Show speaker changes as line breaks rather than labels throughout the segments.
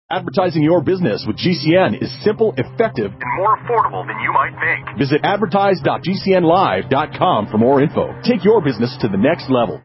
Advertising your business with GCN is simple, effective,
and more affordable than you might think.
Visit advertise.gcnlive.com for more info. Take your business to the next level.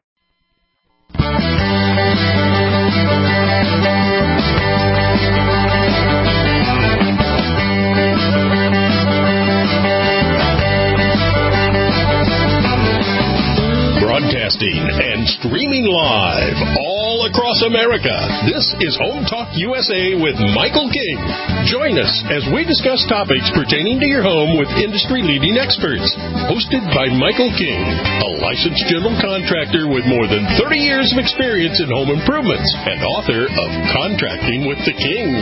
Broadcasting and streaming live all across America. This is Home Talk USA with Michael King. Join us as we discuss topics pertaining to your home with industry-leading experts. Hosted by Michael King, a licensed general contractor with more than 30 years of experience in home improvements and author of Contracting with the King.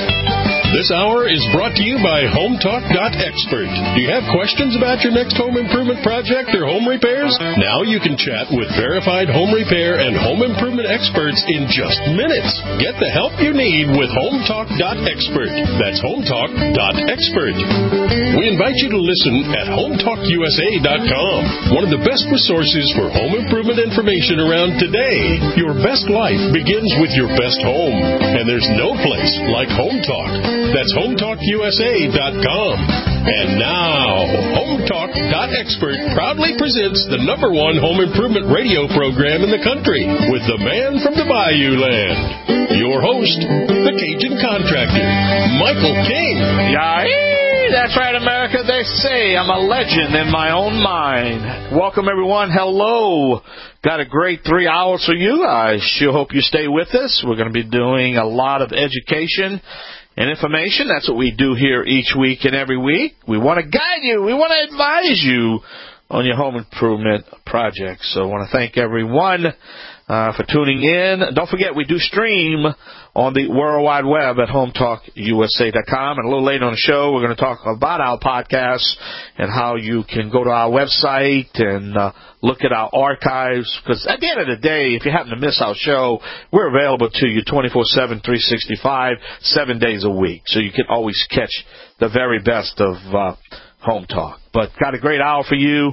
This hour is brought to you by HomeTalk.expert. Do you have questions about your next home improvement project or home repairs? Now you can chat with verified home repair and home improvement experts in just minutes. Get the help you need with HomeTalk.expert. That's HomeTalk.expert. We invite you to listen at HomeTalkUSA.com, one of the best resources for home improvement information around today. Your best life begins with your best home, and there's no place like Home Talk. That's HomeTalkUSA.com. And now, HomeTalk.expert proudly presents the #1 home improvement radio program in the country with the man from the Bayou Land. Your host, the Cajun Contractor, Michael King.
Yay! That's right, America. They say I'm a legend in my own mind. Welcome, everyone. Hello. Got a great 3 hours for you. I sure hope you stay with us. We're going to be doing a lot of education and information. That's what we do here each week and every week. We want to guide you. We want to advise you on your home improvement projects. So I want to thank everyone for tuning in. Don't forget, we do stream on the World Wide Web at HomeTalkUSA.com. And a little later on the show, we're going to talk about our podcast and how you can go to our website and look at our archives. Because at the end of the day, if you happen to miss our show, we're available to you 24/7, 365, 7 days a week. So you can always catch the very best of Home Talk. But got a great hour for you.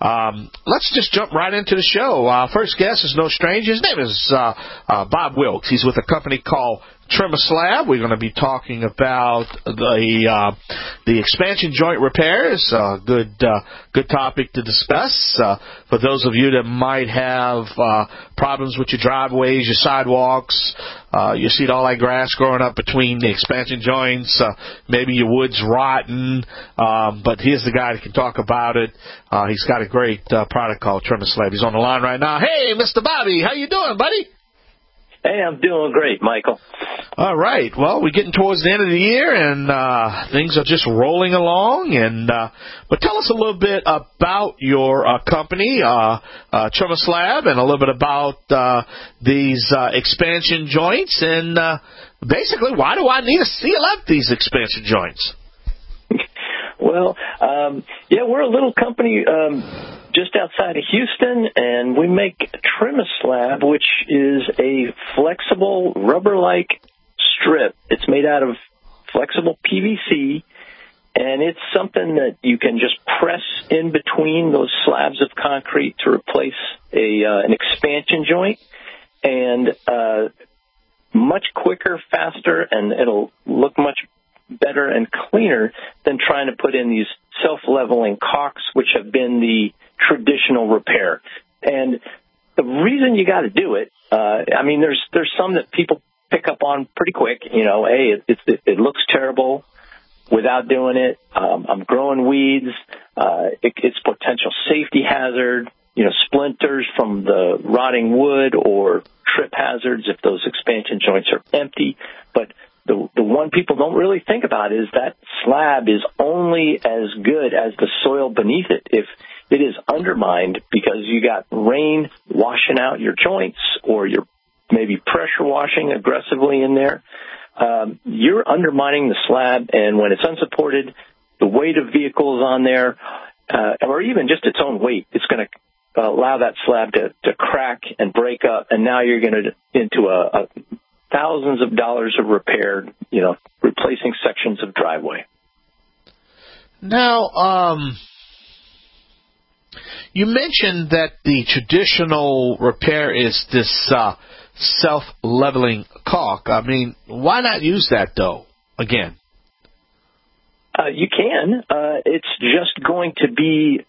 Let's just jump right into the show. Our first guest is no stranger. His name is Bob Wilkes. He's with a company called Trimmer Slab. We're going to be talking about the expansion joint repairs. Good topic to discuss. For those of you that might have problems with your driveways, your sidewalks, you see all that grass growing up between the expansion joints. Maybe your wood's rotten. But here's the guy that can talk about it. He's got a great product called Trimmer Slab. He's on the line right now. Hey, Mr. Bobby, how you doing, buddy?
Hey, I'm doing great, Michael.
All right. Well, we're getting towards the end of the year, and things are just rolling along. But tell us a little bit about your company, Trimmer Slab, and a little bit about these expansion joints, and basically, why do I need to seal up these expansion joints?
Well, we're a little company just outside of Houston, and we make Trimmer Slab, which is a flexible rubber-like strip. It's made out of flexible PVC, and it's something that you can just press in between those slabs of concrete to replace an expansion joint, and much quicker, faster, and it'll look much better and cleaner than trying to put in these self-leveling caulks, which have been the traditional repair. And the reason you got to do it, there's some that people pick up on pretty quick. You know, hey, it looks terrible without doing it. I'm growing weeds. It's potential safety hazard. You know, splinters from the rotting wood or trip hazards if those expansion joints are empty. But the one people don't really think about is that slab is only as good as the soil beneath it. If it is undermined because you got rain washing out your joints or you're maybe pressure washing aggressively in there, you're undermining the slab, and when it's unsupported, the weight of vehicles on there, or even just its own weight, it's going to allow that slab to crack and break up, and now you're going to into a thousands of dollars of repair, replacing sections of driveway.
Now, you mentioned that the traditional repair is this self-leveling caulk. I mean, why not use that, though, again?
You can. It's just going to be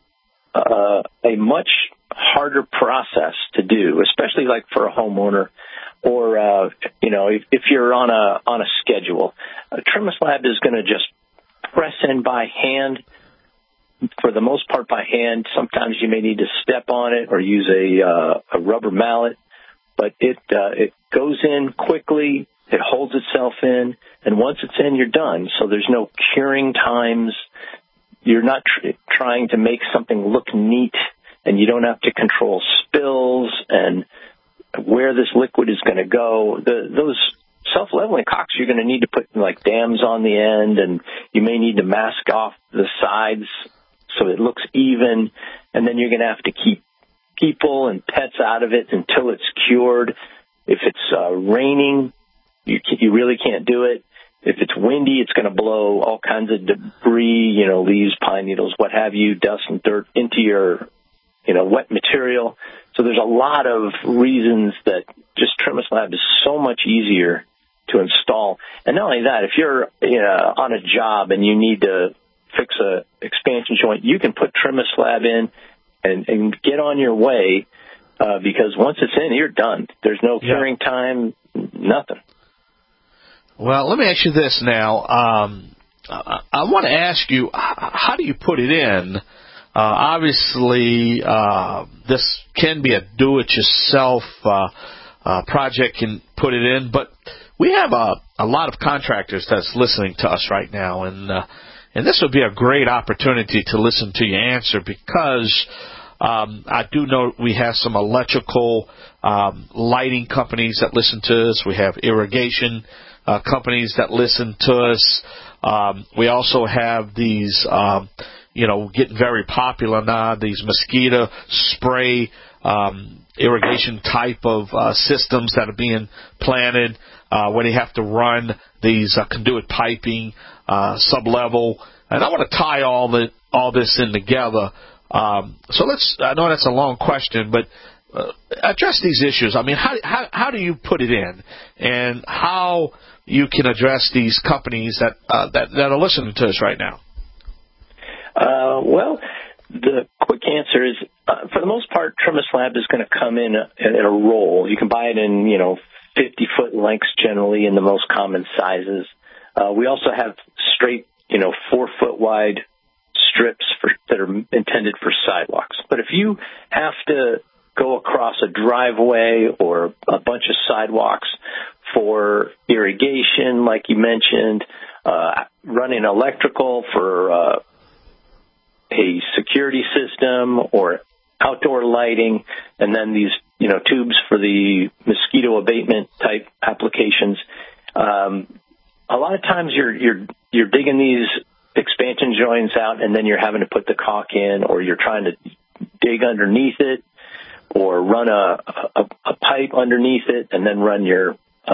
a much harder process to do, especially like for a homeowner or, if you're on a schedule. A TrimSlab is going to just press in by hand, for the most part by hand. Sometimes you may need to step on it or use a rubber mallet, but it goes in quickly. It holds itself in, and once it's in, you're done. So there's no curing times. You're not trying to make something look neat, and you don't have to control spills and where this liquid is going to go. Those self-leveling caulks, you're going to need to put like dams on the end, and you may need to mask off the sides so it looks even, and then you're going to have to keep people and pets out of it until it's cured. If it's raining, you really can't do it. If it's windy, it's going to blow all kinds of debris, leaves, pine needles, what have you, dust and dirt into your, wet material. So there's a lot of reasons that just TrimSlab is so much easier to install. And not only that, if you're on a job and you need to fix a expansion joint, you can put TrimSlab in and get on your way because once it's in, you're done. There's no curing time, nothing.
Well, let me ask you this now. I want to ask you, how do you put it in? Obviously, this can be a do-it-yourself project, can put it in, but we have a lot of contractors that's listening to us right now, and this would be a great opportunity to listen to your answer because I do know we have some electrical lighting companies that listen to us. We have irrigation companies that listen to us. We also have these, getting very popular now, these mosquito spray irrigation type of systems that are being planted where they have to run these conduit piping sub-level. And I want to tie all this in together. So I know that's a long question, but address these issues. I mean, how do you put it in, and how you can address these companies that are listening to us right now?
Well, the quick answer is, for the most part, TrimSlab is going to come in a roll. You can buy it in, 50-foot lengths generally in the most common sizes. We also have straight, 4-foot wide strips that are intended for sidewalks. But if you have to go across a driveway or a bunch of sidewalks for irrigation, like you mentioned, running electrical for a security system or outdoor lighting, and then these, tubes for the mosquito abatement type applications. A lot of times you're digging these expansion joints out, and then you're having to put the caulk in, or you're trying to dig underneath it, or run a pipe underneath it, and then run your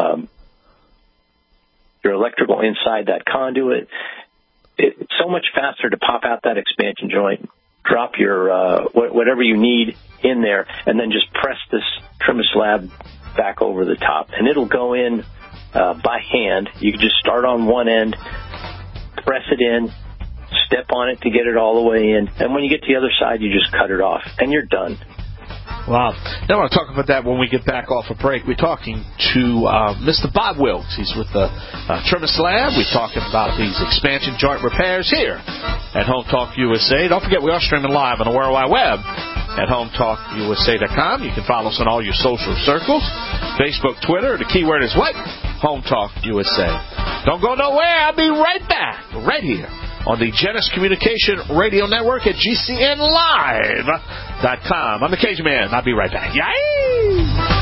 electrical inside that conduit. It's so much faster to pop out that expansion joint, drop your whatever you need in there, and then just press this TrimSlab back over the top, and it'll go in by hand. You can just start on one end, press it in, step on it to get it all the way in, and when you get to the other side, you just cut it off, and you're done.
Wow. Now, I want to talk about that when we get back off a break. We're talking to Mr. Bob Wilkes. He's with the TrimSlab. We're talking about these expansion joint repairs here at Home Talk USA. Don't forget, we are streaming live on the World Wide Web at HomeTalkUSA.com. You can follow us on all your social circles, Facebook, Twitter. The keyword is what? Home Talk USA. Don't go nowhere. I'll be right back, right here on the Genesis Communication Radio Network at GCNlive.com. I'm the Cajun Man. I'll be right back. Yay!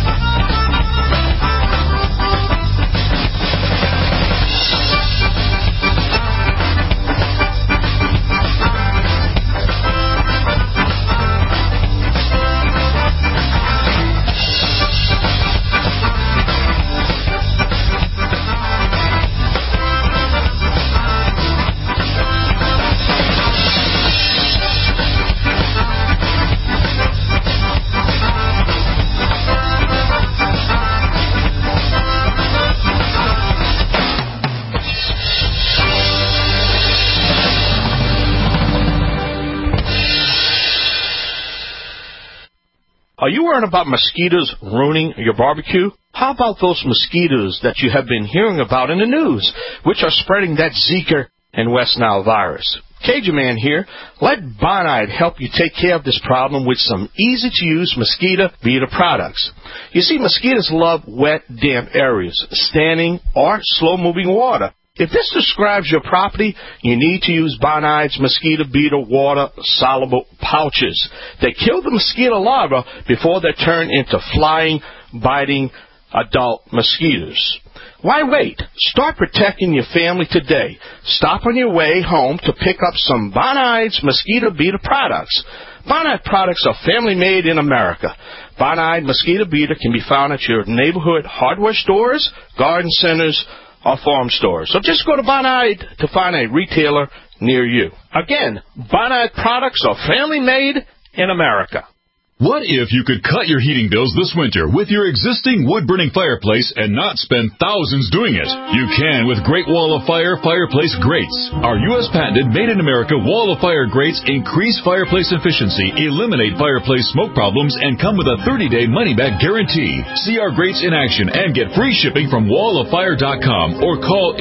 Are you worried about mosquitoes ruining your barbecue? How about those mosquitoes that you have been hearing about in the news, which are spreading that Zika and West Nile virus? Cajun Man here. Let Bonide help you take care of this problem with some easy-to-use mosquito beater products. You see, mosquitoes love wet, damp areas, standing or slow-moving water. If this describes your property, you need to use Bonide's mosquito beater water-soluble pouches. They kill the mosquito larvae before they turn into flying, biting adult mosquitoes. Why wait? Start protecting your family today. Stop on your way home to pick up some Bonide's mosquito beater products. Bonide products are family-made in America. Bonide mosquito beater can be found at your neighborhood hardware stores, garden centers, or farm stores. So just go to Bonide to find a retailer near you. Again, Bonide products are family-made in America.
What if you could cut your heating bills this winter with your existing wood-burning fireplace and not spend thousands doing it? You can with Great Wall of Fire fireplace grates. Our U.S.-patented, made-in-America Wall of Fire grates increase fireplace efficiency, eliminate fireplace smoke problems, and come with a 30-day money-back guarantee. See our grates in action and get free shipping from walloffire.com or call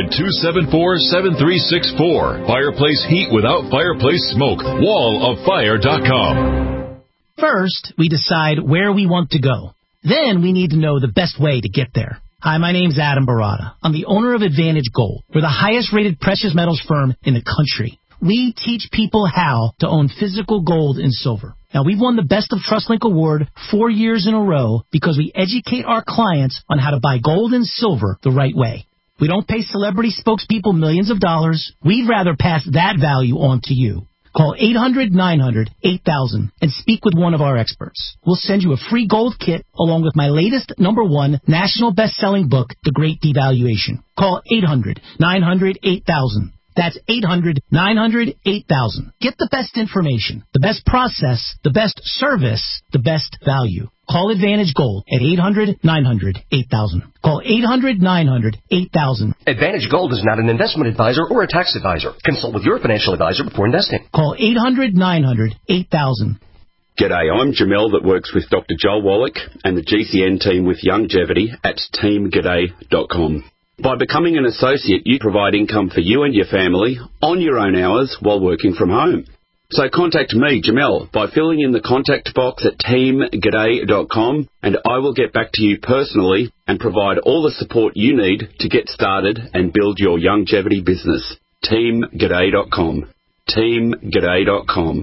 800-274-7364. Fireplace heat without fireplace smoke. walloffire.com.
First, we decide where we want to go. Then we need to know the best way to get there. Hi, my name's Adam Barada. I'm the owner of Advantage Gold. We're the highest-rated precious metals firm in the country. We teach people how to own physical gold and silver. Now, we've won the Best of TrustLink Award 4 years in a row because we educate our clients on how to buy gold and silver the right way. We don't pay celebrity spokespeople millions of dollars. We'd rather pass that value on to you. Call 800-900-8000 and speak with one of our experts. We'll send you a free gold kit along with my latest #1 national best-selling book, The Great Devaluation. Call 800-900-8000. That's 800-900-8000. Get the best information, the best process, the best service, the best value. Call Advantage Gold at 800-900-8000. Call 800-900-8000.
Advantage Gold is not an investment advisor or a tax advisor. Consult with your financial advisor before investing.
Call 800-900-8000.
G'day, I'm Jamel that works with Dr. Joel Wallach and the GCN team with Longevity at teamg'day.com. By becoming an associate, you provide income for you and your family on your own hours while working from home. So contact me, Jamel, by filling in the contact box at teamg'day.com, and I will get back to you personally and provide all the support you need to get started and build your longevity business. teamg'day.com. teamg'day.com.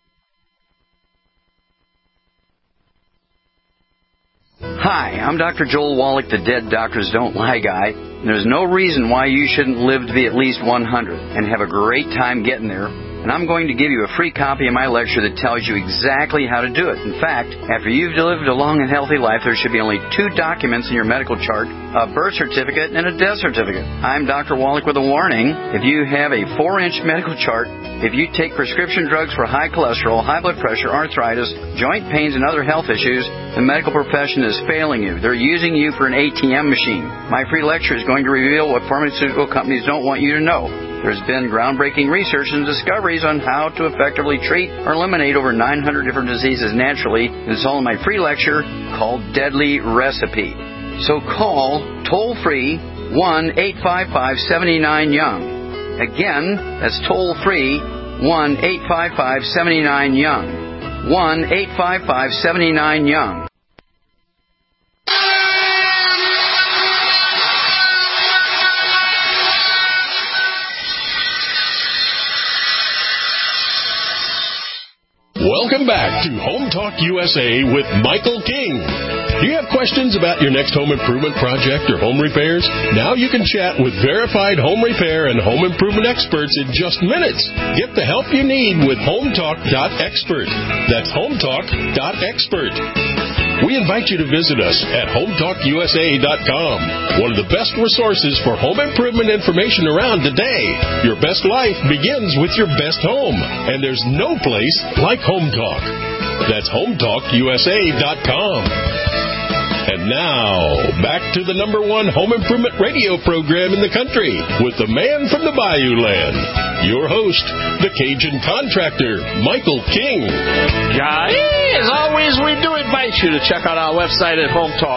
Hi, I'm Dr. Joel Wallach, the Dead Doctors Don't Lie guy. There's no reason why you shouldn't live to be at least 100 and have a great time getting there. And I'm going to give you a free copy of my lecture that tells you exactly how to do it. In fact, after you've lived a long and healthy life, there should be only 2 documents in your medical chart, a birth certificate and a death certificate. I'm Dr. Wallach with a warning. If you have a 4-inch medical chart, if you take prescription drugs for high cholesterol, high blood pressure, arthritis, joint pains, and other health issues, the medical profession is failing you. They're using you for an ATM machine. My free lecture is going to reveal what pharmaceutical companies don't want you to know. There's been groundbreaking research and discoveries on how to effectively treat or eliminate over 900 different diseases naturally. It's all in my free lecture called Deadly Recipe. So call toll-free 1-855-79-YOUNG. Again, that's toll-free 1-855-79-YOUNG. 1-855-79-YOUNG.
Welcome back to Home Talk USA with Michael King. Do you have questions about your next home improvement project or home repairs? Now you can chat with verified home repair and home improvement experts in just minutes. Get the help you need with HomeTalk.expert. That's HomeTalk.expert. We invite you to visit us at HomeTalkUSA.com, one of the best resources for home improvement information around today. Your best life begins with your best home, and there's no place like Home Talk. That's HomeTalkUSA.com. And And now, back to the #1 home improvement radio program in the country with the man from the Bayou Land, your host, the Cajun contractor, Michael King.
As always, we do invite you to check out our website at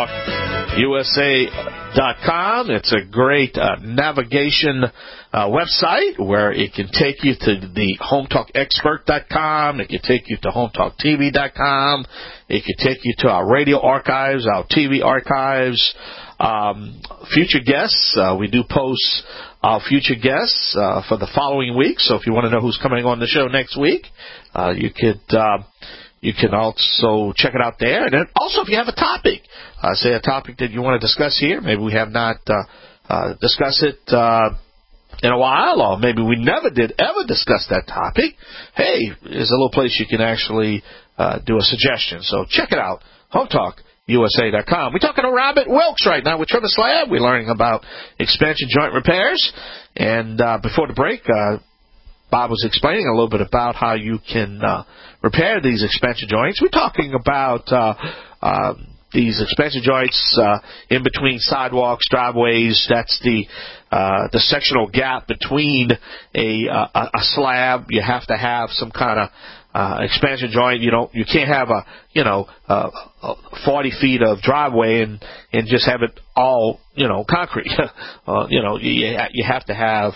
HometalkUSA.com. It's a great navigation website where it can take you to the HometalkExpert.com. It can take you to HometalkTV.com. It can take you to our radio archives, our TV archives, future guests. We do post our future guests for the following week. So if you want to know who's coming on the show next week, you can also check it out there. And then also, if you have a topic, say a topic that you want to discuss here, maybe we have not discussed it in a while, or maybe we never did ever discuss that topic, hey, there's a little place you can actually do a suggestion. So check it out, HometalkUSA.com. We're talking to Robert Wilkes right now with Trimmer Slab. We're learning about expansion joint repairs. And before the break, Bob was explaining a little bit about how you can repair these expansion joints. We're talking about these expansion joints in between sidewalks, driveways. That's the sectional gap between a slab. You have to have some kind of expansion joint. You can't have a 40 feet of driveway and just have it all concrete. You have to have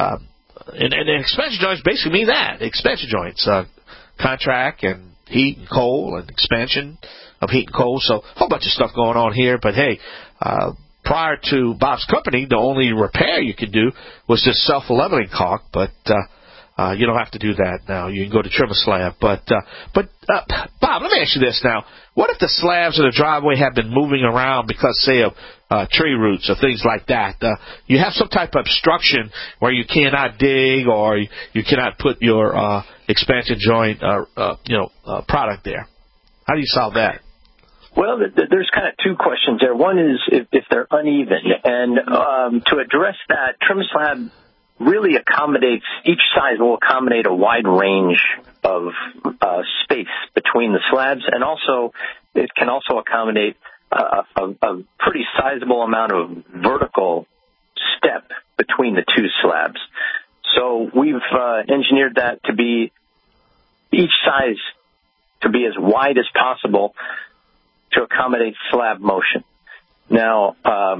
and expansion joints basically mean that. Expansion joints, contract and heat and cold and expansion of heat and cold. So a whole bunch of stuff going on here. But, hey, prior to Bob's company, the only repair you could do was just self-leveling caulk. But you don't have to do that now. You can go to Trimmer Slab. But Bob, let me ask you this now. What if the slabs in the driveway have been moving around because, say, of tree roots or things like that? You have some type of obstruction where you cannot dig or you cannot put your expansion joint product there. How do you solve that?
Well, there's kind of two questions there. One is if they're uneven. And to address that, Trimmer Slab really accommodates, each size will accommodate a wide range of space between the slabs, and also it can also accommodate a pretty sizable amount of vertical step between the two slabs. So we've engineered that to be each size to be as wide as possible to accommodate slab motion. Now,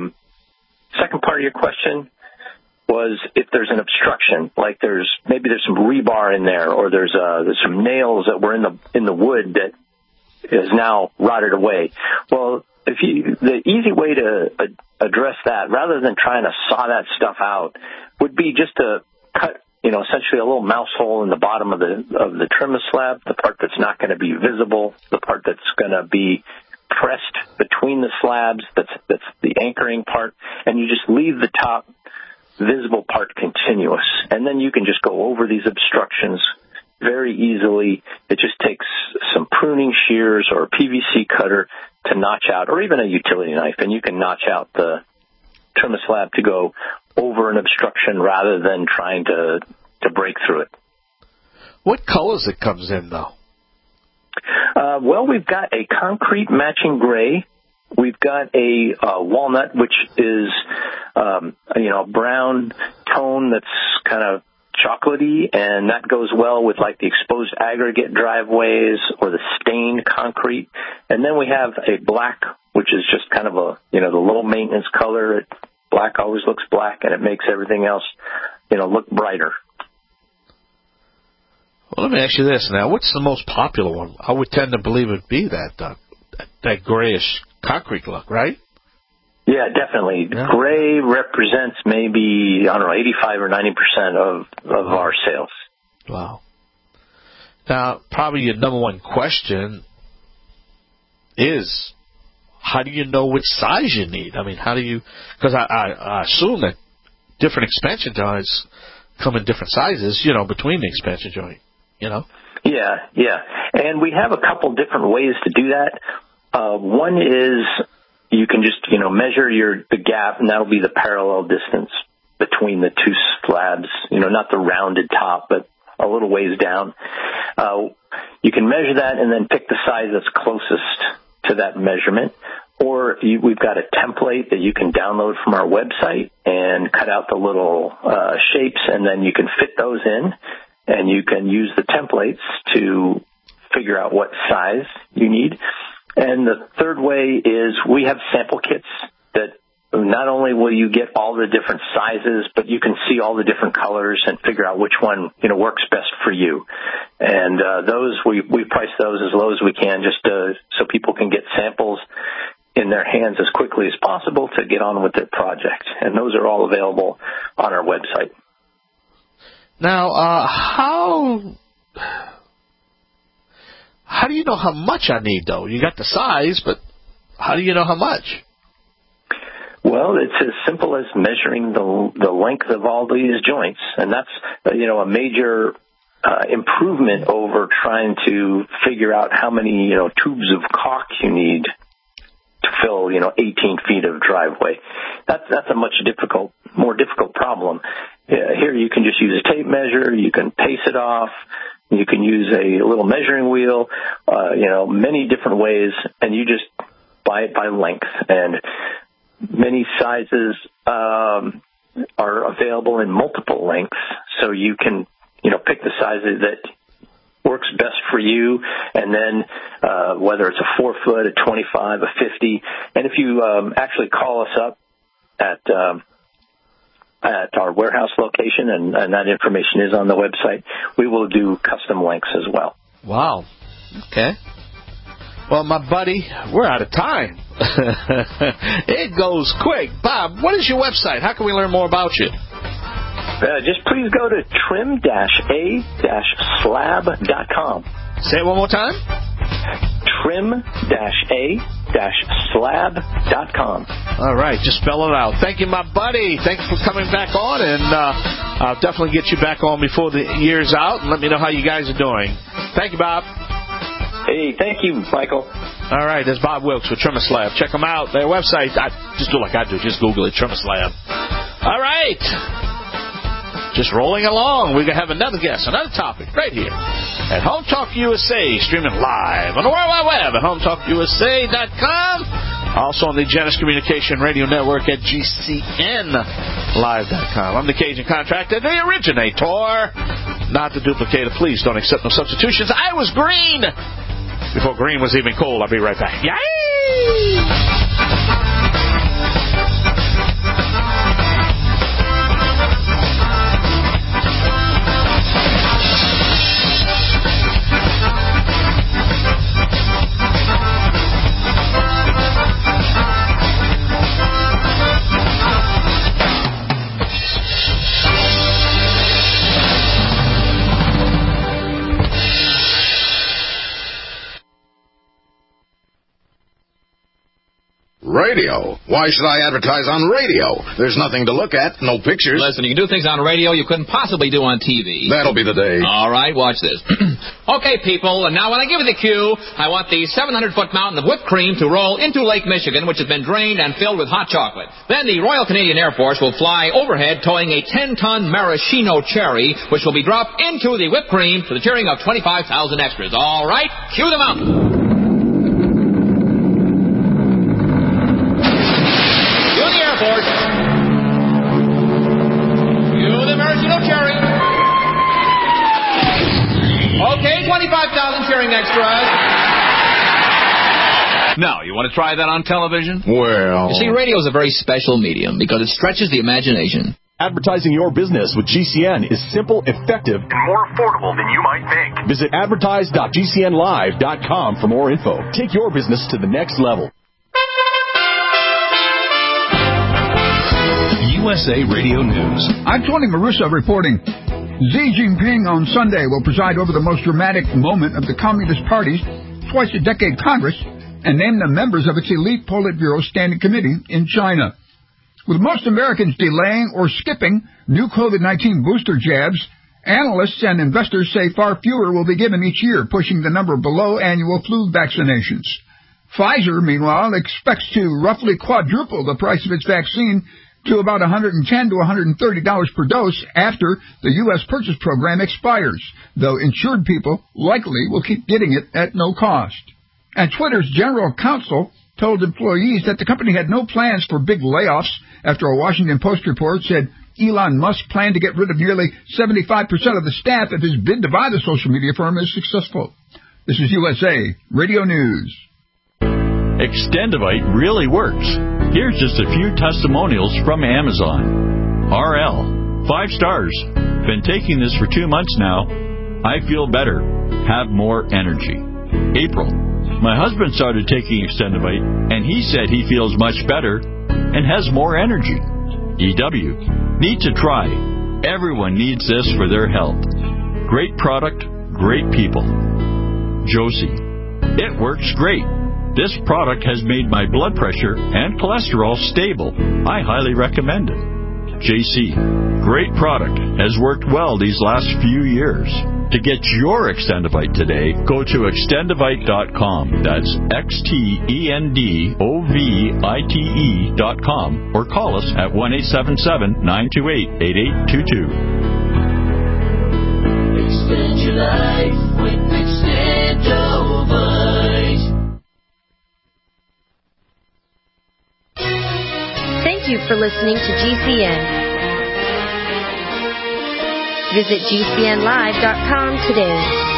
second part of your question was if there's an obstruction, like there's some rebar in there, or there's some nails that were in the wood that is now rotted away. Well, the easy way to address that, rather than trying to saw that stuff out, would be just to cut, essentially a little mouse hole in the bottom of the Trimmer Slab, the part that's not going to be visible, the part that's going to be pressed between the slabs, that's the anchoring part, and you just leave the top visible part continuous. And then you can just go over these obstructions very easily. It just takes some pruning shears or a PVC cutter to notch out, or even a utility knife, and you can notch out the Trimmer Slab to go over an obstruction rather than trying to break through it.
What colors it comes in, though?
Well, we've got a concrete matching gray. We've got a walnut, which is a brown tone that's kind of chocolatey, and that goes well with like the exposed aggregate driveways or the stained concrete. And then we have a black, which is just kind of the low maintenance color. Black always looks black, and it makes everything else, look brighter.
Well, let me ask you this now. What's the most popular one? I would tend to believe it'd be that grayish concrete look, right?
Yeah, definitely. Yeah. Gray represents maybe, 85 or 90% of our sales.
Wow. Now, probably your number one question is, how do you know which size you need? I mean, how do you, because I assume that different expansion joints come in different sizes, between the expansion joint, Yeah. And we have a couple different ways to do that. One is you can just, measure the gap, and that'll be the parallel distance between the two slabs, not the rounded top, but a little ways down. You can measure that and then pick the size that's closest to that measurement.
or we've got a template that you can download from our website and cut out the little shapes, and then you can fit those in, and you can use the templates to figure out what size you need. And the third way is we have sample kits that not only will you get all the different sizes, but you can see all the different colors and figure out which one, works best for you. And those, we price those as low as we can, just so people can get samples in their hands as quickly as possible to get on with their project. And those are all available on our website.
Now, how do you know how much I need, though? You got the size, but how do you know how much?
Well, it's as simple as measuring the length of all these joints, and that's a major improvement over trying to figure out how many tubes of caulk you need to fill 18 feet of driveway. That's a much more difficult problem. Here you can just use a tape measure, you can pace it off, you can use a little measuring wheel, many different ways, and you just buy it by length. And many sizes are available in multiple lengths, so you can, pick the size that works best for you, and then whether it's a 4 foot, a 25, a 50, and if you actually call us up at our warehouse location, and that information is on the website, we will do custom lengths as well.
Wow. Okay. Well, my buddy, we're out of time. It goes quick. Bob, what is your website? How can we learn more about you?
Just please go to trim-a-slab.com.
Say it one more time.
trim-a-slab.com.
All right, just spell it out. Thank you, my buddy. Thanks for coming back on, and I'll definitely get you back on before the year's out, and let me know how you guys are doing. Thank you, Bob.
Hey, thank you, Michael.
All right, there's Bob Wilkes with Trim-A-Slab. Check them out. Their website, just do like I do. Just Google it, Trim-A-Slab. All right. Just rolling along. We're going to have another guest, another topic right here at Home Talk USA, streaming live on the World Wide Web at HomeTalkUSA.com. Also on the Genesis Communication Radio Network at GCNlive.com. I'm the Cajun Contractor, the originator, not the duplicator. Please don't accept no substitutions. I was green before green was even cool. I'll be right back. Yay!
Radio? Why should I advertise on radio? There's nothing to look at, no pictures.
Listen, you can do things on radio you couldn't possibly do on TV.
That'll be the day.
All right, watch this. Okay, people, and now when I give you the cue, I want the 700-foot mountain of whipped cream to roll into Lake Michigan, which has been drained and filled with hot chocolate. Then the Royal Canadian Air Force will fly overhead towing a 10-ton maraschino cherry, which will be dropped into the whipped cream to the cheering of 25,000 extras. All right, cue the mountain. Okay, 25,000 cheering extras. Now, you want to try that on television?
Well...
You see, radio is a very special medium because it stretches the imagination.
Advertising your business with GCN is simple, effective,
and more affordable than you might think.
Visit advertise.gcnlive.com for more info. Take your business to the next level.
USA Radio News. I'm Tony Marussa reporting. Xi Jinping on Sunday will preside over the most dramatic moment of the Communist Party's twice-a-decade Congress and name the members of its elite Politburo Standing Committee in China. With most Americans delaying or skipping new COVID-19 booster jabs, analysts and investors say far fewer will be given each year, pushing the number below annual flu vaccinations. Pfizer, meanwhile, expects to roughly quadruple the price of its vaccine to about $110 to $130 per dose after the U.S. purchase program expires, though insured people likely will keep getting it at no cost. And Twitter's general counsel told employees that the company had no plans for big layoffs after a Washington Post report said Elon Musk planned to get rid of nearly 75% of the staff if his bid to buy the social media firm is successful. This is USA Radio News.
Extendivite really works. Here's just a few testimonials from Amazon. RL, 5 stars. Been taking this for 2 months now. I feel better. Have more energy. April, my husband started taking Extendivite, and he said he feels much better and has more energy. EW, need to try. Everyone needs this for their health. Great product, great people. Josie, it works great. This product has made my blood pressure and cholesterol stable. I highly recommend it. JC, great product. Has worked well these last few years. To get your Extendivite today, go to extendivite.com. That's XTENDOVITE.com or call us at 1-877-928-8822.
Extend your life with Extendivite.
Thank you for listening to GCN. Visit GCNlive.com today.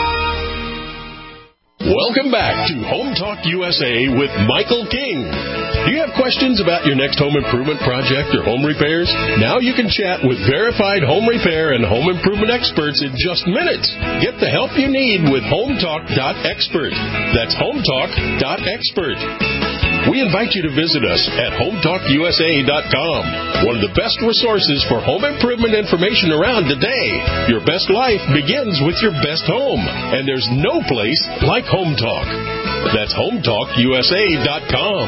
Welcome back to Home Talk USA with Michael King. Do you have questions about your next home improvement project or home repairs? Now you can chat with verified home repair and home improvement experts in just minutes. Get the help you need with HomeTalk.expert. That's HomeTalk.expert. We invite you to visit us at HomeTalkUSA.com, one of the best resources for home improvement information around today. Your best life begins with your best home, and there's no place like Home Talk. That's HomeTalkUSA.com.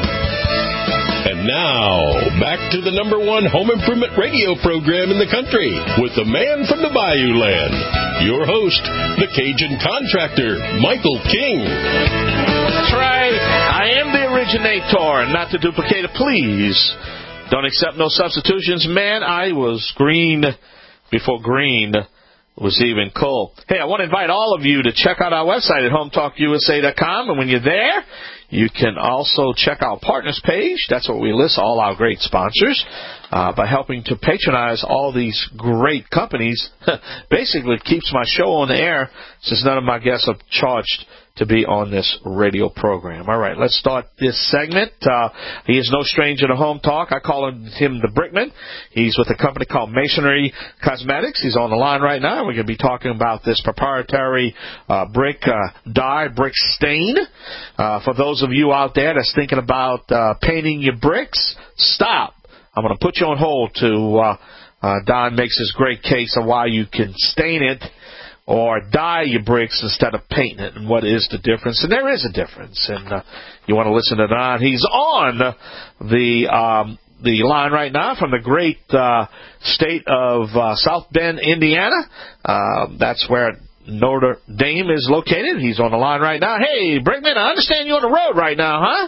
And now, back to the #1 home improvement radio program in the country with the man from the Bayou Land, your host, the Cajun contractor, Michael King.
That's right. I am the originator, not the duplicator. Please don't accept no substitutions. Man, I was green before green was even cool. Hey, I want to invite all of you to check out our website at HomeTalkUSA.com. And when you're there, you can also check our partners page. That's where we list all our great sponsors. By helping to patronize all these great companies, basically keeps my show on the air since none of my guests are charged to be on this radio program. All right, let's start this segment. He is no stranger to Home Talk. I call him the Brickman. He's with a company called Masonry Cosmetics. He's on the line right now. We're going to be talking about this proprietary brick dye, brick stain. For those of you out there that's thinking about painting your bricks, stop. I'm going to put you on hold to Don makes this great case of why you can stain it or dye your bricks instead of painting it, and what is the difference. And there is a difference, and you want to listen to Don. He's on the line right now from the great state of South Bend, Indiana. That's where Notre Dame is located. He's on the line right now. Hey, Brickman, I understand you're on the road right now, huh?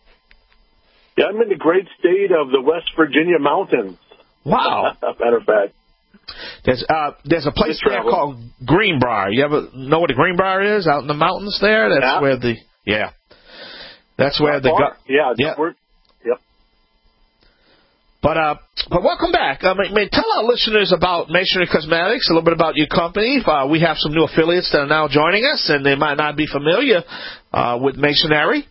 Yeah, I'm in the great state of the West Virginia mountains.
Wow.
Matter of fact.
There's a place there called Greenbrier. You ever know what a Greenbrier is out in the mountains there? That's where the That's where the
Yep.
But welcome back. Tell our listeners about Masonry Cosmetics, a little bit about your company. We have some new affiliates that are now joining us, and they might not be familiar with Masonry.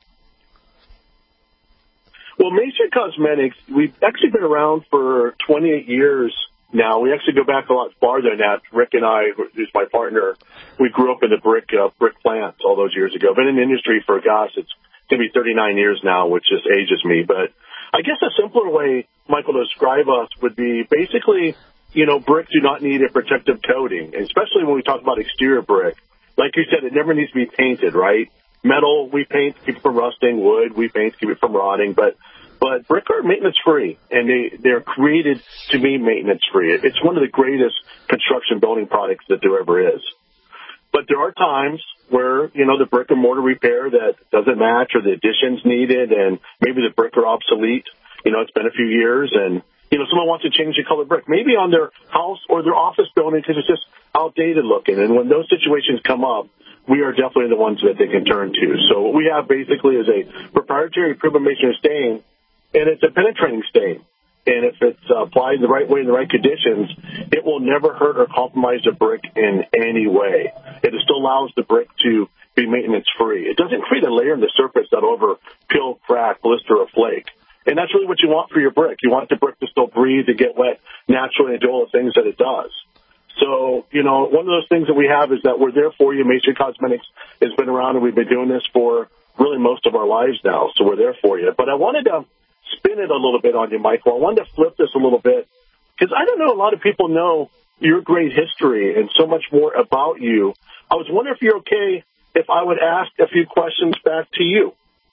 Well, Masonry Cosmetics, we've actually been around for 28 years now. We actually go back a lot farther than that. Rick and I, who's my partner, we grew up in the brick plants all those years ago. Been in the industry for, it's going to be 39 years now, which just ages me. But I guess a simpler way, Michael, to describe us would be basically, brick do not need a protective coating, especially when we talk about exterior brick. Like you said, it never needs to be painted, right? Metal, we paint to keep it from rusting. Wood, we paint to keep it from rotting. But brick are maintenance-free, and they're created to be maintenance-free. It's one of the greatest construction building products that there ever is. But there are times where, the brick and mortar repair that doesn't match or the additions needed, and maybe the brick are obsolete. It's been a few years, and, someone wants to change the color brick, maybe on their house or their office building because it's just outdated looking. And when those situations come up, we are definitely the ones that they can turn to. So what we have basically is a proprietary proven masonry stain, and it's a penetrating stain. And if it's applied the right way in the right conditions, it will never hurt or compromise the brick in any way. It still allows the brick to be maintenance-free. It doesn't create a layer in the surface that over peel, crack, blister, or flake. And that's really what you want for your brick. You want the brick to still breathe and get wet naturally and do all the things that it does. So, one of those things that we have is that we're there for you. Masonry Cosmetics has been around, and we've been doing this for really most of our lives now. So we're there for you. But I wanted to spin it a little bit on you, Michael. I wanted to flip this a little bit because I don't know a lot of people know your great history and so much more about you. I was wondering if you're okay if I would ask a few questions back to you.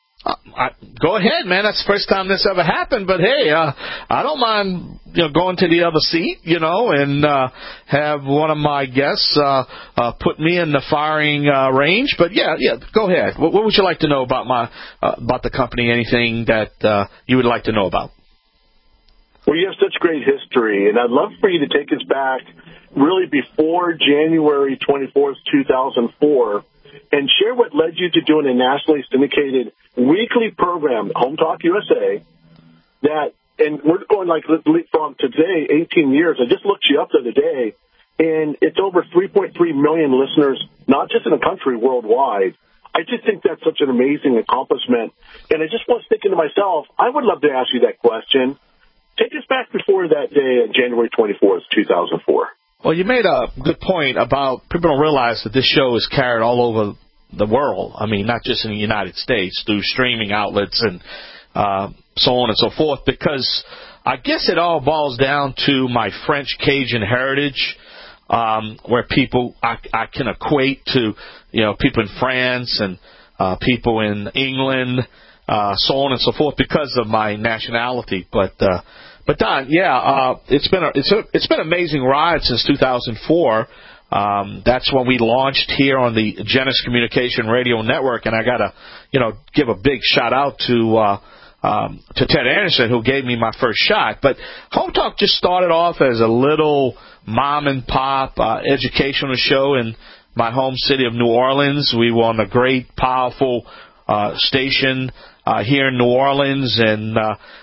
Go ahead, man. That's the first time this ever happened. But hey, I don't mind going to the other seat, and have one of my guests put me in the firing range. But yeah, go ahead. What would you like to know about about the company? Anything that you would like to know about?
Well, you have such great history, and I'd love for you to take us back really before January 24th, 2004, and share what led you to doing a nationally syndicated weekly program, Home Talk USA, and we're going from today, 18 years. I just looked you up the other day, and it's over 3.3 million listeners, not just in the country, worldwide. I just think that's such an amazing accomplishment. And I just was thinking to myself, I would love to ask you that question. Take us back before that day, January 24th, 2004.
Well, you made a good point about people don't realize that this show is carried all over the world. I mean, not just in the United States, through streaming outlets and so on and so forth, because I guess it all boils down to my French Cajun heritage, where people I can equate to, people in France and people in England, so on and so forth, because of my nationality. But Don, it's been an amazing ride since 2004. That's when we launched here on the Genesis Communication Radio Network, and I gotta, give a big shout out to Ted Anderson, who gave me my first shot. But Home Talk just started off as a little mom and pop educational show in my home city of New Orleans. We were on a great, powerful station here in New Orleans, and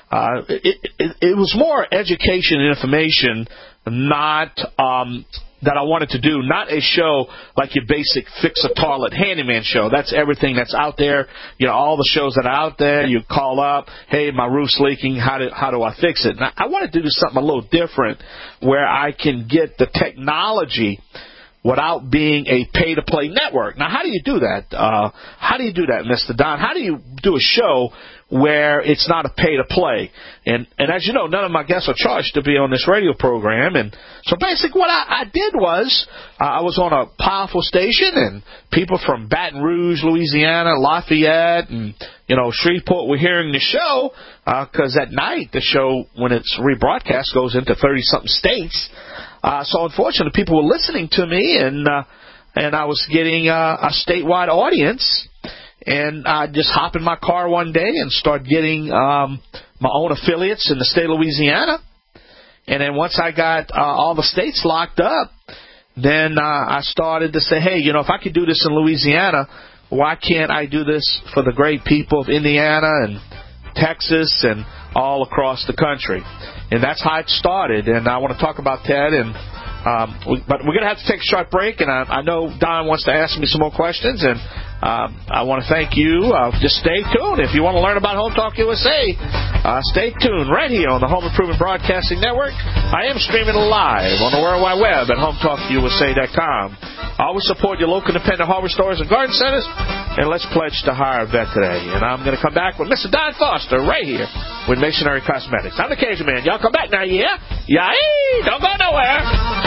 it was more education and information, not that I wanted to do, not a show like your basic fix-a-toilet handyman show. That's everything that's out there. All the shows that are out there, you call up, hey, my roof's leaking, how do I fix it? Now, I wanted to do something a little different where I can get the technology without being a pay-to-play network. Now, how do you do that? How do you do that, Mr. Don? How do you do a show where it's not a pay-to-play? And as you know, none of my guests are charged to be on this radio program. And so basically what I did was I was on a powerful station, and people from Baton Rouge, Louisiana, Lafayette, and Shreveport were hearing the show, because at night the show, when it's rebroadcast, goes into 30-something states. So unfortunately, people were listening to me, and I was getting a statewide audience. And I just hop in my car one day and start getting my own affiliates in the state of Louisiana. And then once I got all the states locked up, then I started to say, hey, if I could do this in Louisiana, why can't I do this for the great people of Indiana and Texas and all across the country? And that's how it started. And I want to talk about Ted, but we're going to have to take a short break. And I know Don wants to ask me some more questions, and I want to thank you. Just stay tuned. If you want to learn about Home Talk USA, stay tuned right here on the Home Improvement Broadcasting Network. I am streaming live on the World Wide Web at HomeTalkUSA.com. Always support your local independent hardware stores and garden centers, and let's pledge to hire a vet today. And I'm going to come back with Mr. Don Foster right here with Masonry Cosmetics. I'm the Cajun Man. Y'all come back now, yeah? Yay! Don't go nowhere.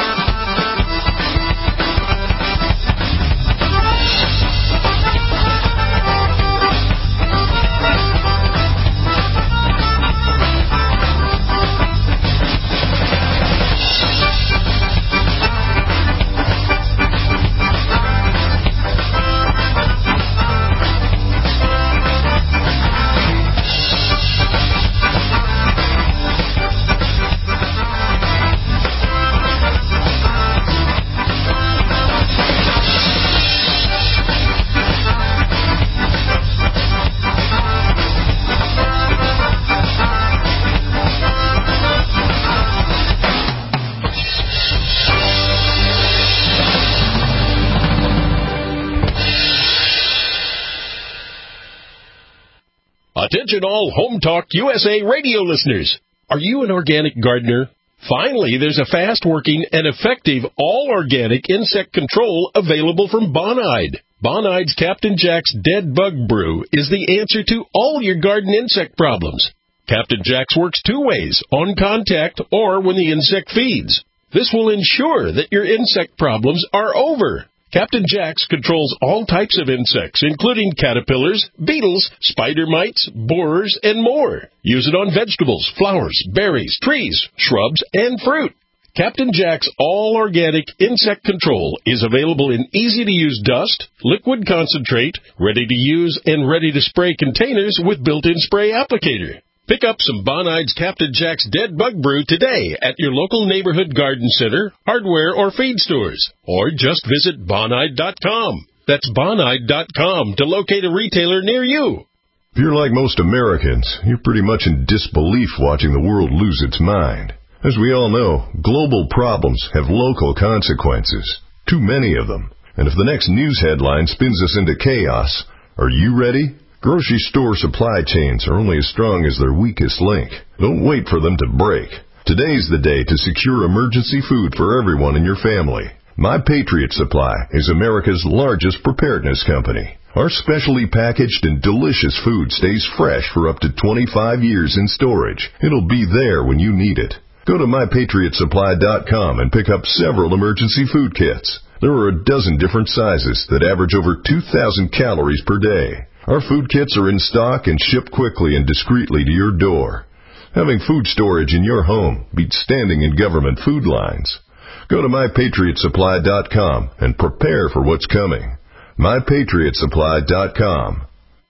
Attention all Home Talk USA radio listeners. Are you an organic gardener? Finally, there's a fast-working and effective all-organic insect control available from Bonide. Bonide's Captain Jack's Dead Bug Brew is the answer to all your garden insect problems. Captain Jack's works two ways, on contact or when the insect feeds. This will ensure that your insect problems are over. Captain Jack's controls all types of insects, including caterpillars, beetles, spider mites, borers, and more. Use it on vegetables, flowers, berries, trees, shrubs, and fruit. Captain Jack's all-organic insect control is available in easy-to-use dust, liquid concentrate, ready-to-use and ready-to-spray containers with built-in spray applicator. Pick up some Bonide's Captain Jack's Dead Bug Brew today at your local neighborhood garden center, hardware, or feed stores. Or just visit Bonide.com. That's Bonide.com to locate a retailer near you.
If you're like most Americans, you're pretty much in disbelief watching the world lose its mind. As we all know, global problems have local consequences. Too many of them. And if the next news headline spins us into chaos, are you ready? Grocery store supply chains are only as strong as their weakest link. Don't wait for them to break. Today's the day to secure emergency food for everyone in your family. My Patriot Supply is America's largest preparedness company. Our specially packaged and delicious food stays fresh for up to 25 years in storage. It'll be there when you need it. Go to MyPatriotSupply.com and pick up several emergency food kits. There are a dozen different sizes that average over 2,000 calories per day. Our food kits are in stock and shipped quickly and discreetly to your door. Having food storage in your home beats standing in government food lines. Go to MyPatriotSupply.com and prepare for what's coming. MyPatriotSupply.com.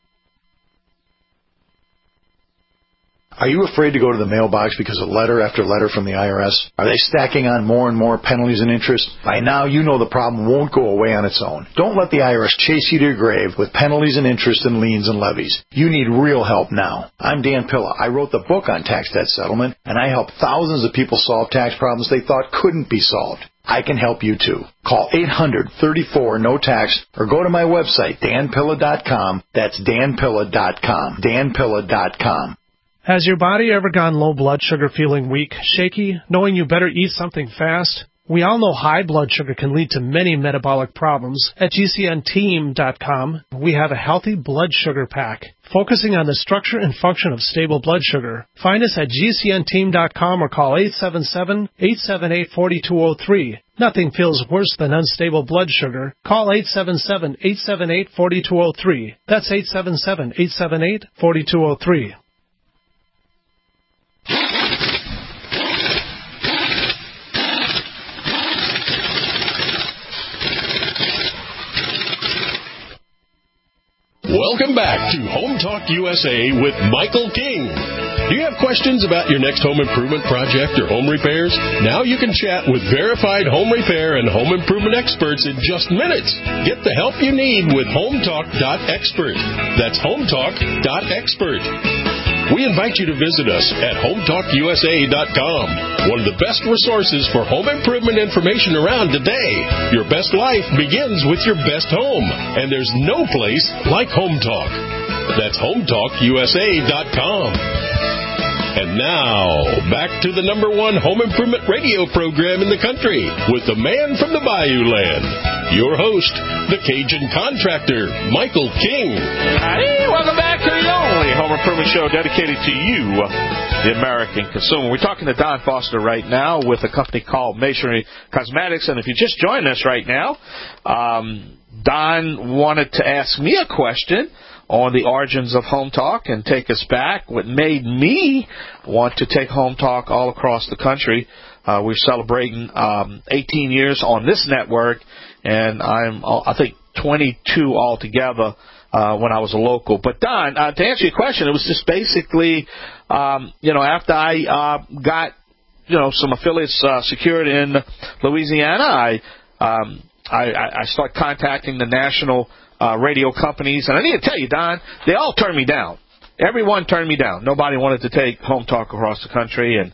Are you afraid to go to the mailbox because of letter after letter from the IRS? Are they stacking on more and more penalties and interest? By now, you know the problem won't go away on its own. Don't let the IRS chase you to your grave with penalties and interest and liens and levies. You need real help now. I'm Dan Pilla. I wrote the book on tax debt settlement, and I help thousands of people solve tax problems they thought couldn't be solved. I can help you too. Call 800-34-NO-TAX or go to my website, danpilla.com. That's danpilla.com. danpilla.com.
Has your body ever gone low blood sugar, feeling weak, shaky, knowing you better eat something fast? We all know high blood sugar can lead to many metabolic problems. At GCNteam.com, we have a healthy blood sugar pack, focusing on the structure and function of stable blood sugar. Find us at GCNteam.com or call 877-878-4203. Nothing feels worse than unstable blood sugar. Call 877-878-4203. That's 877-878-4203.
Welcome back to Home Talk USA with Michael King. Do you have questions about your next home improvement project or home repairs? Now you can chat with verified home repair and home improvement experts in just minutes. Get the help you need with HomeTalk.expert. That's HomeTalk.expert. We invite you to visit us at HomeTalkUSA.com, one of the best resources for home improvement information around today. Your best life begins with your best home, and there's no place like Home Talk. That's HomeTalkUSA.com. And now, back to the #1 home improvement radio program in the country with the man from the Bayou Land, your host, the Cajun contractor, Michael King.
Hey, welcome back to the only home improvement show dedicated to you, the American consumer. We're talking to Don Foster right now with a company called Masonry Cosmetics. And if you just joined us right now, Don wanted to ask me a question on the origins of Home Talk and take us back. What made me want to take Home Talk all across the country. We're celebrating 18 years on this network, and I think 22 altogether when I was a local. But Don, to answer your question, it was just basically, after I got, some affiliates secured in Louisiana, I started contacting the national radio companies, and I need to tell you, Don, they all turned me down. Everyone turned me down. Nobody wanted to take Home Talk across the country, and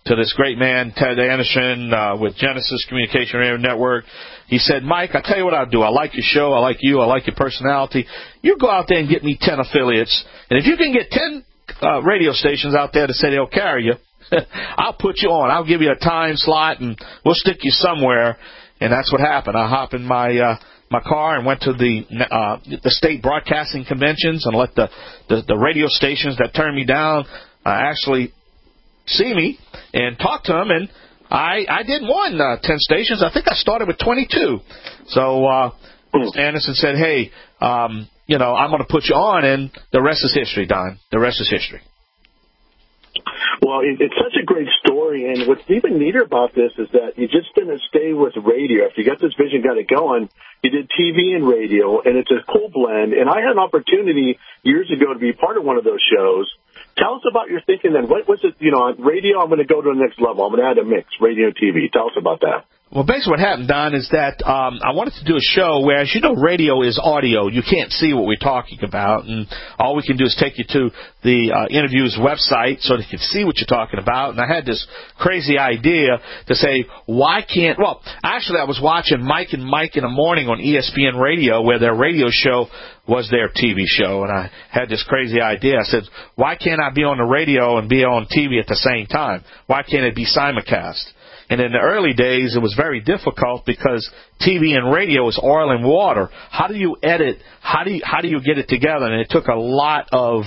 to this great man, Ted Anderson, with Genesis Communication Radio Network. He said, Mike, I tell you what I'll do. I like your show. I like you. I like your personality. You go out there and get me 10 affiliates. And if you can get 10 radio stations out there to say they'll carry you, I'll put you on. I'll give you a time slot, and we'll stick you somewhere. And that's what happened. I hopped in my car and went to the state broadcasting conventions and let the radio stations that turned me down actually see me and talk to them. And I didn't won 10 stations. I think I started with 22. So Anderson said, hey, I'm going to put you on, and the rest is history, Don. The rest is history.
Well, it's such a great story, and what's even neater about this is that you just didn't stay with radio. If you got this vision, got it going, you did TV and radio, and it's a cool blend. And I had an opportunity years ago to be part of one of those shows. Tell us about your thinking then. What was it, on radio, I'm going to go to the next level. I'm going to add a mix, radio and TV. Tell us about that.
Well, basically what happened, Don, is that I wanted to do a show where, as you know, radio is audio. You can't see what we're talking about, and all we can do is take you to the interview's website so they can see what you're talking about. And I had this crazy idea to say, actually I was watching Mike and Mike in the morning on ESPN Radio, where their radio show was their TV show, and I had this crazy idea. I said, why can't I be on the radio and be on TV at the same time? Why can't it be simulcast? And in the early days, it was very difficult because TV and radio is oil and water. How do you edit? How do you get it together? And it took a lot of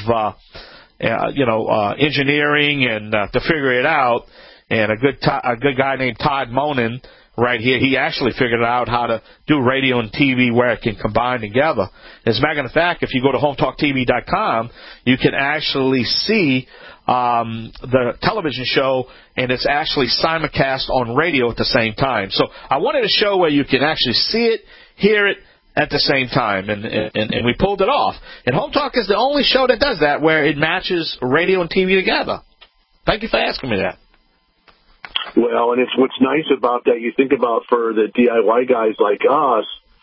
engineering and to figure it out. And a good guy named Todd Monin right here, he actually figured out how to do radio and TV where it can combine together. As a matter of fact, if you go to HometalkTV.com, you can actually see the television show, and it's actually simulcast on radio at the same time. So I wanted a show where you can actually see it, hear it at the same time, and we pulled it off. And Home Talk is the only show that does that, where it matches radio and TV together. Thank you for asking me that.
Well, and it's what's nice about that. You think about for the DIY guys like us,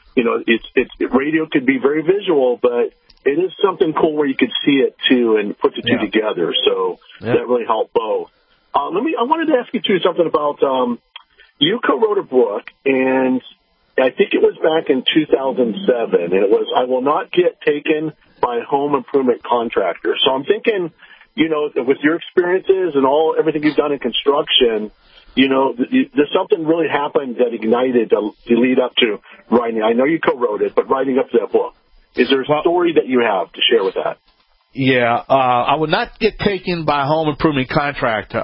radio could be very visual, but it is something cool where you could see it too and put the two together. So that really helped both. I wanted to ask you too something about you co-wrote a book, and I think it was back in 2007, and it was "I Will Not Get Taken by Home Improvement Contractors." So I'm thinking, with your experiences and everything you've done in construction, there's something really happened that ignited the lead up to writing. I know you co-wrote it, but writing up to that book. Is there a story that you have to share with that?
Yeah, I would not get taken by a home improvement contractor.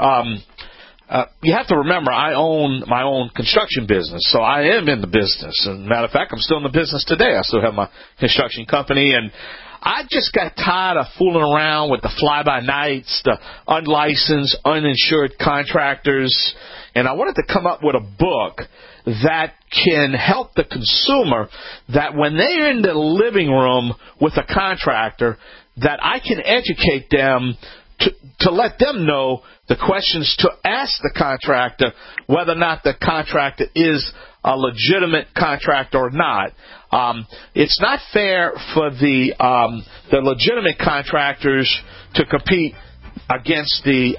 You have to remember, I own my own construction business, so I am in the business. And matter of fact, I'm still in the business today. I still have my construction company, and I just got tired of fooling around with the fly-by-nights, the unlicensed, uninsured contractors, and I wanted to come up with a book that can help the consumer, that when they're in the living room with a contractor, that I can educate them to let them know the questions to ask the contractor, whether or not the contractor is a legitimate contractor or not. It's not fair for the legitimate contractors to compete against the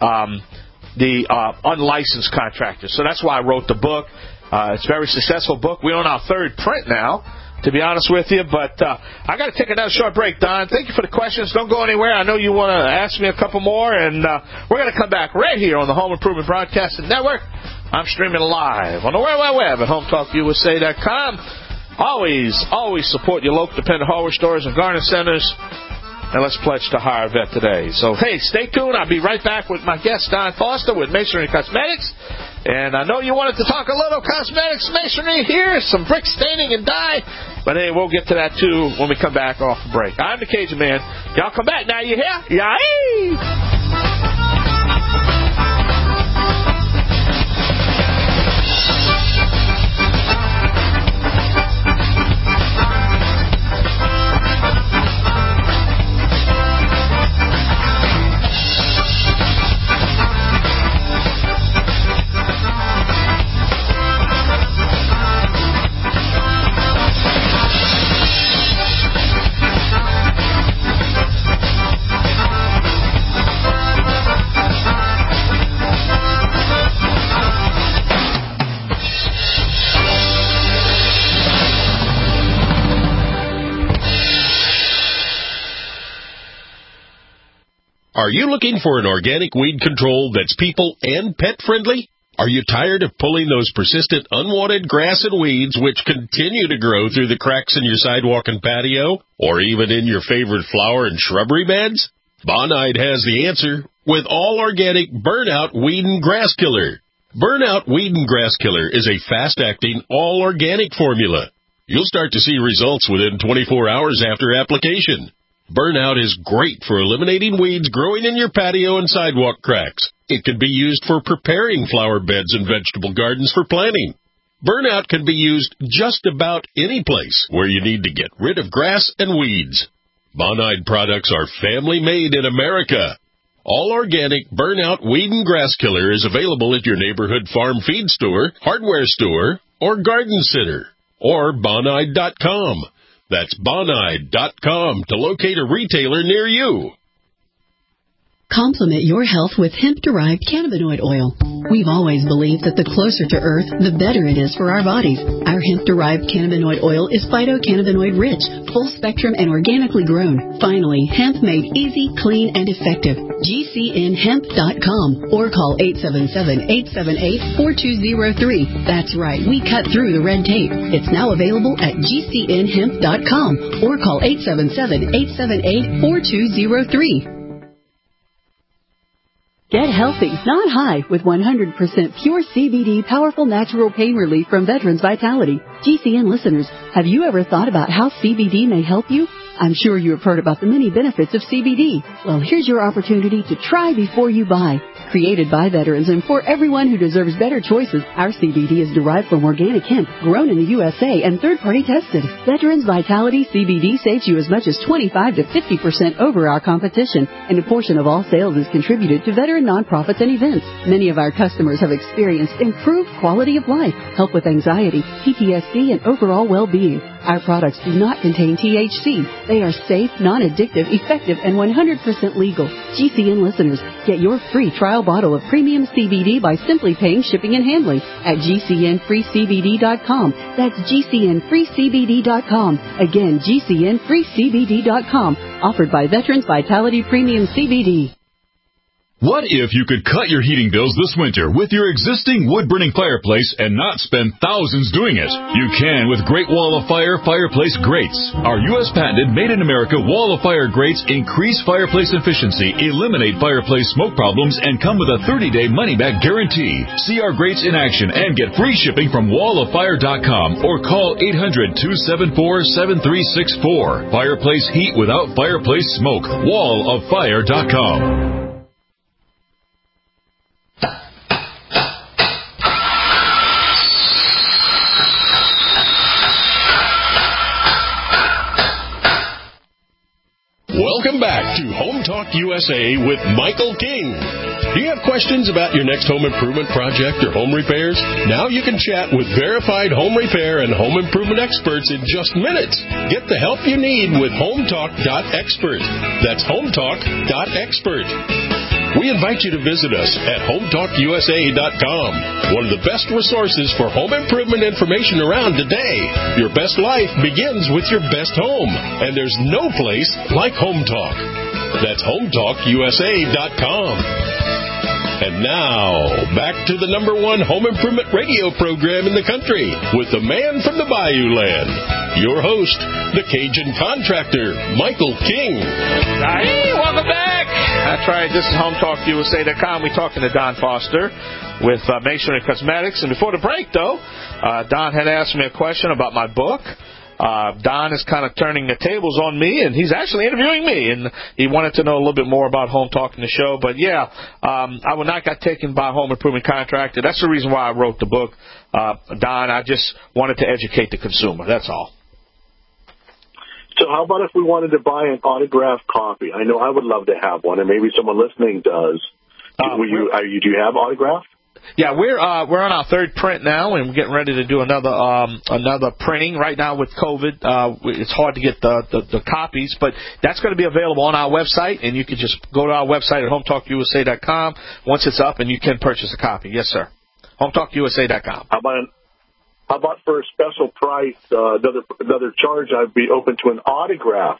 unlicensed contractors. So that's why I wrote the book. It's a very successful book. We're on our third print now, to be honest with you. But I got to take another short break, Don. Thank you for the questions. Don't go anywhere. I know you want to ask me a couple more, and we're going to come back right here on the Home Improvement Broadcasting Network. I'm streaming live on the World Wide Web at HomeTalkUSA.com. Always support your local dependent hardware stores and garden centers. And let's pledge to hire a vet today. So, hey, stay tuned. I'll be right back with my guest, Don Foster, with Masonry Cosmetics. And I know you wanted to talk a little cosmetics, masonry here, some brick staining and dye. But, hey, we'll get to that, too, when we come back off the break. I'm the Cajun Man. Y'all come back now. You hear? Yay!
Are you looking for an organic weed control that's people and pet friendly? Are you tired of pulling those persistent unwanted grass and weeds which continue to grow through the cracks in your sidewalk and patio, or even in your favorite flower and shrubbery beds? Bonide has the answer with all organic Burnout Weed and Grass Killer. Burnout Weed and Grass Killer is a fast-acting, all-organic formula. You'll start to see results within 24 hours after application. Burnout is great for eliminating weeds growing in your patio and sidewalk cracks. It can be used for preparing flower beds and vegetable gardens for planting. Burnout can be used just about any place where you need to get rid of grass and weeds. Bonide products are family-made in America. All organic Burnout Weed and Grass Killer is available at your neighborhood farm feed store, hardware store, or garden center, or Bonide.com. That's Bonide.com to locate a retailer near you.
Complement your health with hemp-derived cannabinoid oil. We've always believed that the closer to Earth, the better it is for our bodies. Our hemp-derived cannabinoid oil is phytocannabinoid-rich, full-spectrum, and organically grown. Finally, hemp made easy, clean, and effective. GCNhemp.com or call 877-878-4203. That's right, we cut through the red tape. It's now available at GCNhemp.com or call 877-878-4203. Get healthy, not high, with 100% pure CBD powerful natural pain relief from Veterans Vitality. GCN listeners, have you ever thought about how CBD may help you? I'm sure you have heard about the many benefits of CBD. Well, here's your opportunity to try before you buy. Created by veterans and for everyone who deserves better choices, our CBD is derived from organic hemp, grown in the USA and third-party tested. Veterans Vitality CBD saves you as much as 25 to 50% over our competition, and a portion of all sales is contributed to veteran nonprofits and events. Many of our customers have experienced improved quality of life, help with anxiety, PTSD, and overall well-being. Our products do not contain THC. They are safe, non-addictive, effective, and 100% legal. GCN listeners, get your free trial bottle of premium CBD by simply paying shipping and handling at GCNFreeCBD.com. That's GCNFreeCBD.com. Again, GCNFreeCBD.com. Offered by Veterans Vitality Premium CBD.
What if you could cut your heating bills this winter with your existing wood-burning fireplace and not spend thousands doing it? You can with Great Wall of Fire Fireplace Grates. Our U.S.-patented, made-in-America Wall of Fire grates increase fireplace efficiency, eliminate fireplace smoke problems, and come with a 30-day money-back guarantee. See our grates in action and get free shipping from walloffire.com or call 800-274-7364. Fireplace heat without fireplace smoke. walloffire.com.
Welcome back to Home Talk USA with Michael King. Do you have questions about your next home improvement project or home repairs? Now you can chat with verified home repair and home improvement experts in just minutes. Get the help you need with HomeTalk.expert. That's HomeTalk.expert. We invite you to visit us at HomeTalkUSA.com, one of the best resources for home improvement information around today. Your best life begins with your best home, and there's no place like Home Talk. That's HomeTalkUSA.com. And now, back to the #1 home improvement radio program in the country with the man from the Bayou Land, your host, the Cajun contractor, Michael King.
Hey, welcome back. That's right. This is HomeTalkUSA.com. We're talking to Don Foster with Masonry Cosmetics. And before the break, though, Don had asked me a question about my book. Don is kind of turning the tables on me, and he's actually interviewing me, and he wanted to know a little bit more about Home Talk in the show. But, yeah, I would not got taken by a home improvement contractor. That's the reason why I wrote the book. Don, I just wanted to educate the consumer. That's all.
So how about if we wanted to buy an autographed copy? I know I would love to have one, and maybe someone listening does. Do you have autographed?
Yeah, we're on our third print now, and we're getting ready to do another printing. Right now with COVID, it's hard to get the copies, but that's going to be available on our website, and you can just go to our website at HomeTalkUSA.com once it's up, and you can purchase a copy. Yes, sir. HomeTalkUSA.com.
How about for a special price, another charge? I'd be open to an autographed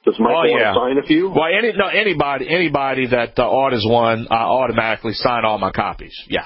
Does Michael want to sign a few?
Well, anybody that orders one, I automatically sign all my copies. Yeah.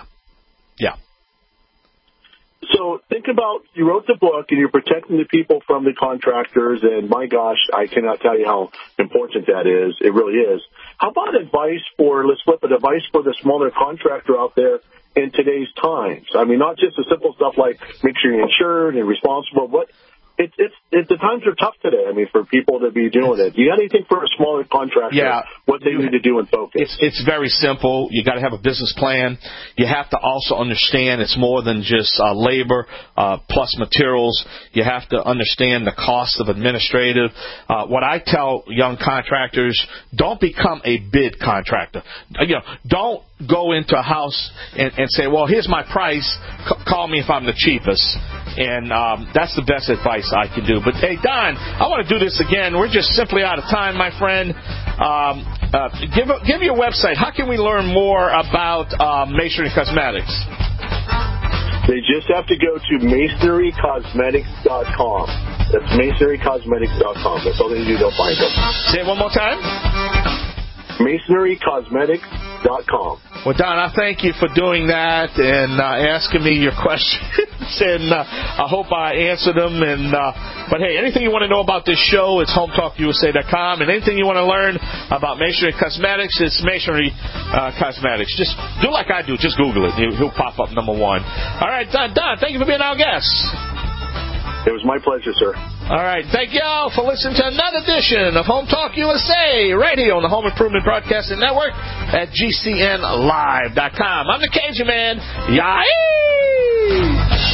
So think about, you wrote the book and you're protecting the people from the contractors, and my gosh, I cannot tell you how important that is. It really is. How about advice for, let's flip it, advice for the smaller contractor out there in today's times? I mean, not just the simple stuff like make sure you're insured and responsible, but the times are tough today. I mean, for people to be doing it. Do you got anything for a smaller contractor?
Yeah.
What they need to do and focus?
It's very simple. You got to have a business plan. You have to also understand it's more than just labor plus materials. You have to understand the cost of administrative. What I tell young contractors: don't become a bid contractor. Don't go into a house and say, "Well, here's my price. Call me if I'm the cheapest." And that's the best advice I can do. But, hey, Don, I want to do this again. We're just simply out of time, my friend. Give me your website. How can we learn more about Masonry Cosmetics?
They just have to go to MasonryCosmetics.com. That's MasonryCosmetics.com. That's all they do. They'll find them.
Say it one more time.
MasonryCosmetics.com.
Well, Don, I thank you for doing that and asking me your questions, and I hope I answered them. But hey, anything you want to know about this show, it's HomeTalkUSA.com, and anything you want to learn about Masonry Cosmetics, it's Masonry Cosmetics. Just do like I do, just Google it. He'll pop up number one. All right, Don, thank you for being our guest.
It was my pleasure, sir.
All right. Thank you all for listening to another edition of Home Talk USA, radio on the Home Improvement Broadcasting Network at GCNlive.com. I'm the Cajun Man. Yay!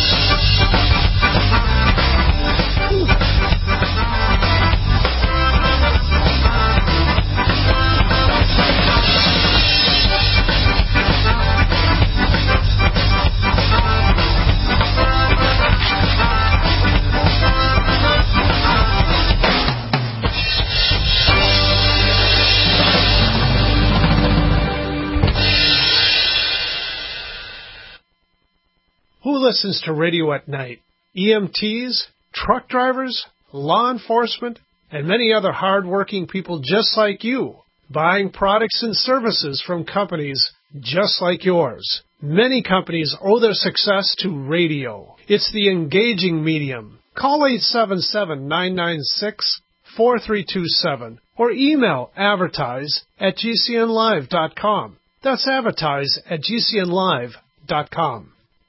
Who listens to radio at night? EMTs, truck drivers, law enforcement, and many other hard-working people just like you, buying products and services from companies just like yours. Many companies owe their success to radio. It's the engaging medium. Call 877-996-4327 or email advertise@gcnlive.com. That's advertise@gcnlive.com.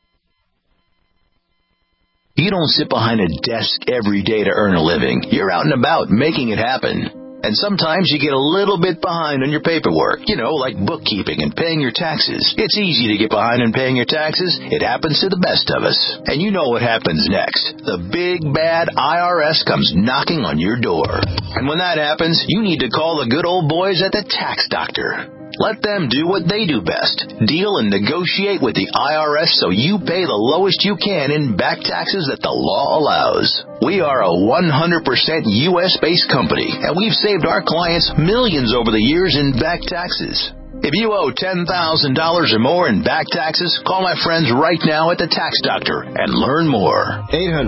You don't sit behind a desk every day to earn a living. You're out and about making it happen. And sometimes you get a little bit behind on your paperwork, like bookkeeping and paying your taxes. It's easy to get behind on paying your taxes. It happens to the best of us. And you know what happens next. The big, bad IRS comes knocking on your door. And when that happens, you need to call the good old boys at the Tax Doctor. Let them do what they do best. Deal and negotiate with the IRS so you pay the lowest you can in back taxes that the law allows. We are a 100% U.S.-based company, and we've saved our clients millions over the years in back taxes. If you owe $10,000 or more in back taxes, call my friends right now at the Tax Doctor and learn more.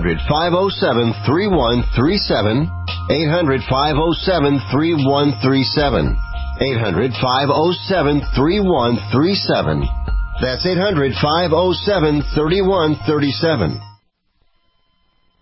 800-507-3137. 800-507-3137. 800-507-3137. That's 800-507-3137.